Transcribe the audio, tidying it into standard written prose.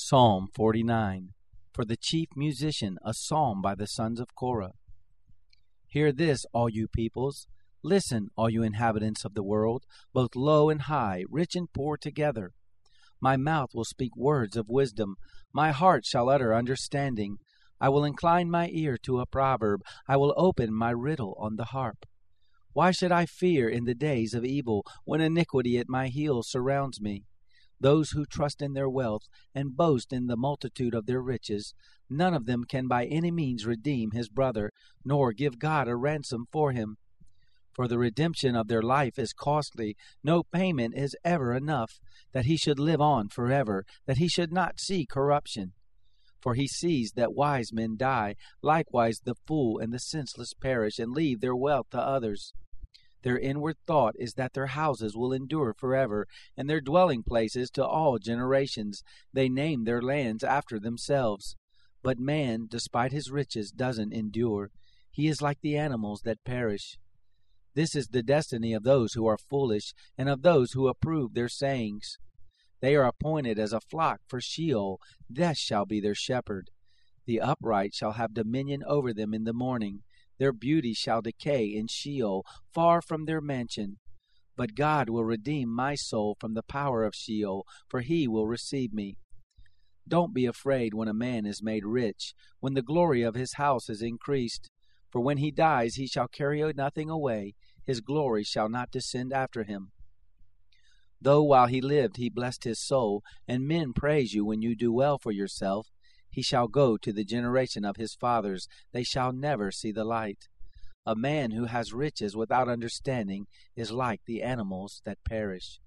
Psalm 49. For the chief musician, a psalm by the sons of Korah. Hear this, all you peoples. Listen, all you inhabitants of the world, both low and high, rich and poor together. My mouth will speak words of wisdom. My heart shall utter understanding. I will incline my ear to a proverb. I will open my riddle on the harp. Why should I fear in the days of evil, when iniquity at my heels surrounds me? Those who trust in their wealth and boast in the multitude of their riches, none of them can by any means redeem his brother, nor give God a ransom for him. For the redemption of their life is costly. No payment is ever enough, that he should live on forever, that he should not see corruption. For he sees that wise men die, likewise the fool and the senseless perish, and leave their wealth to others. Their inward thought is that their houses will endure forever, and their dwelling places to all generations. They name their lands after themselves. But man, despite his riches, doesn't endure. He is like the animals that perish. This is the destiny of those who are foolish, and of those who approve their sayings. They are appointed as a flock for Sheol. Death shall be their shepherd. The upright shall have dominion over them in the morning. Their beauty shall decay in Sheol, far from their mansion. But God will redeem my soul from the power of Sheol, for he will receive me. Don't be afraid when a man is made rich, when the glory of his house is increased. For when he dies, he shall carry nothing away. His glory shall not descend after him. Though while he lived he blessed his soul, and men praise you when you do well for yourself, he shall go to the generation of his fathers. They shall never see the light. A man who has riches without understanding is like the animals that perish.